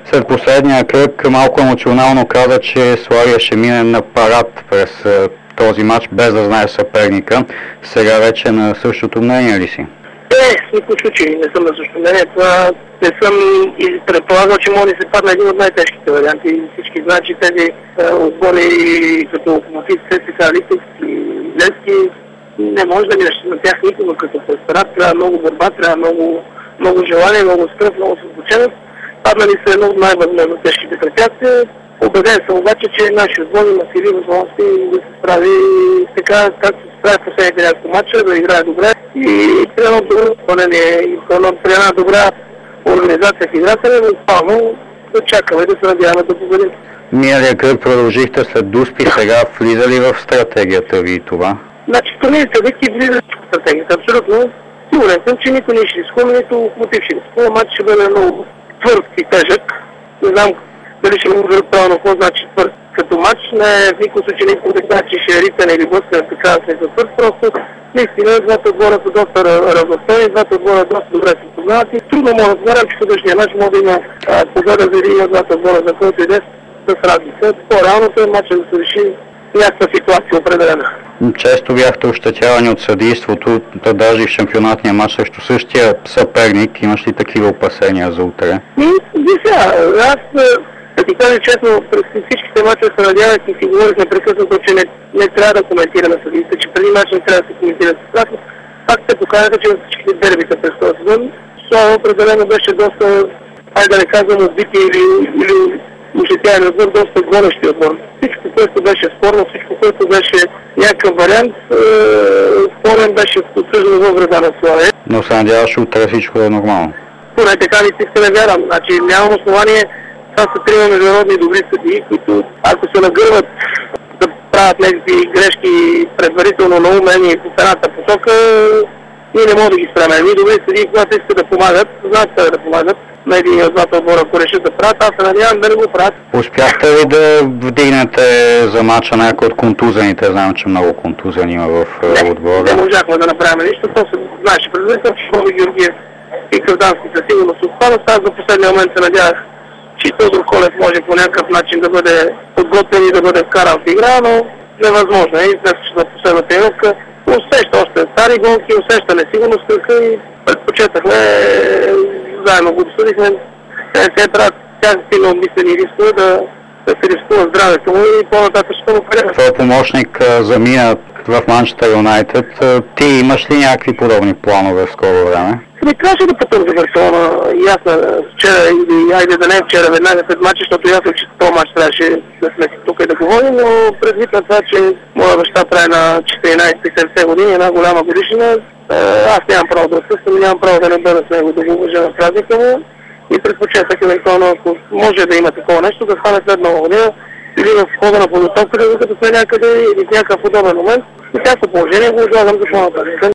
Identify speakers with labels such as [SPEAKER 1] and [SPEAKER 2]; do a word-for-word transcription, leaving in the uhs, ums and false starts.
[SPEAKER 1] След последния кръг малко емоционално каза, че Славия ще мине на парад през този матч, без да знае съперника. Сега вече на същото мнение ли си?
[SPEAKER 2] Е, в никакъв случай не съм на същото мнение. Това не съм и предполагал, че може да се падне един от най-тежките варианти. Всички знаят, че тези е, отбори като Локомотив, ЦСКА, Липецк и Левски не може да минеш на тях никога като през парад. Трябва много борба, трябва много, много желание, много скръп, много съсредоточеност. Паднали са едно от най-възможно тежките препятствия. Убеден съм обаче, че нашия отбор има сили възможности да се справи така, както се справи в последните няколко матча, да играе добре и при едно добро изпълнение и при една добра организация в играта, буквално да чакаме да се надяваме да победим.
[SPEAKER 1] Миналия кръг продължихте след Дуспи, сега влиза ли в стратегията ви това?
[SPEAKER 2] Значи турнирите вики влизат в стратегията, абсолютно. Сигурен съм, че никой не ще рискува, нито Локомотив ще рискува. Матч ще бъде много твърд и тежък. Не знам дали ще му разберат правилно какво значи твърд като матч. Не, в никакъв случай не искам да кажа, че ще е ритен или блъскан, така да се твърд. Просто наистина двата отбора са доста равностойни, двата отбора доста добре се познават и трудно мога да знаем, че следващия матч може да има победа за един от двата отбора, за който иде с разлика. По-реалното е матча да се реши някаква ситуация определена.
[SPEAKER 1] Често бяхте ощетявани от съдийството, да даже и в шампионатния матч срещу същия съперник. Имаш ли такива опасения за утре?
[SPEAKER 2] И сега, аз да ти кажа честно, през всичките матча се надявах и си говорих непрекъснато, че не, не трябва да коментираме съдиите, че преди матч не трябва да се коментират състав. Фактите показаха, че на всичките дербита през този сезон Слава определено беше доста, айде да не казвам отбити или, или ощетявани отбор, доста гонещи отбор. Всичко, което беше спорно, всичко, което беше някакъв вариант, е, спорен беше отсъждано във вреда на Славия.
[SPEAKER 1] Но се надяваш утре всичко да е нормално.
[SPEAKER 2] Поне така не си се навярвам. Значи нямам основание. Това са трима международни добри съдии, които ако се нагърват да правят някакви грешки предварително на умени в едната посока, ние не можем да ги спреме. Ние добри съдии, когато искат да помагат, знаят къде да помагат на един от двата отбора, ако решат да правят, аз се надявам да не го правят.
[SPEAKER 1] Успяхте ли да вдигнете за мача някой от контузените? Знам, че много контузени има в
[SPEAKER 2] не,
[SPEAKER 1] отбора.
[SPEAKER 2] Не можахме да направим нищо, то се знаеше предварително, че Боби Георгиев и Кавданските сигурно се отпадат. Аз за последния момент се надявах, че Тодор Колев може по някакъв начин да бъде подготвен и да бъде вкаран в игра, но невъзможно е. И днес за последната тренировка усеща още стари гонки, усеща несигурност и предпочетахме, заедно го досъдихме, да не се правят всякакви необмислени рискове, да, да се рискува здравето му и по-нататъчно му приема.
[SPEAKER 1] Твой помощник замина в Манчестър Юнайтед. Ти имаш ли някакви подобни планове в скоро време?
[SPEAKER 2] Не трябваше да пътувам за Барселона и аз вчера, или айде да не е вчера, веднага след матча, защото ясно, че този матч трябваше да сме тук и да говорим, но предвид на това, че моя баща прави на четиринайсет и седемдесет години, една голяма годишнина, аз нямам право да отсъствам, нямам право да не бъда с него, да го уважа на празника му и предпочетах евентуално, ако може да има такова нещо, да стане след нова година или в хода на подготовка, докато сме някъде или в някакъв удобен момент. И всяко положение го отлагам за по-нататък.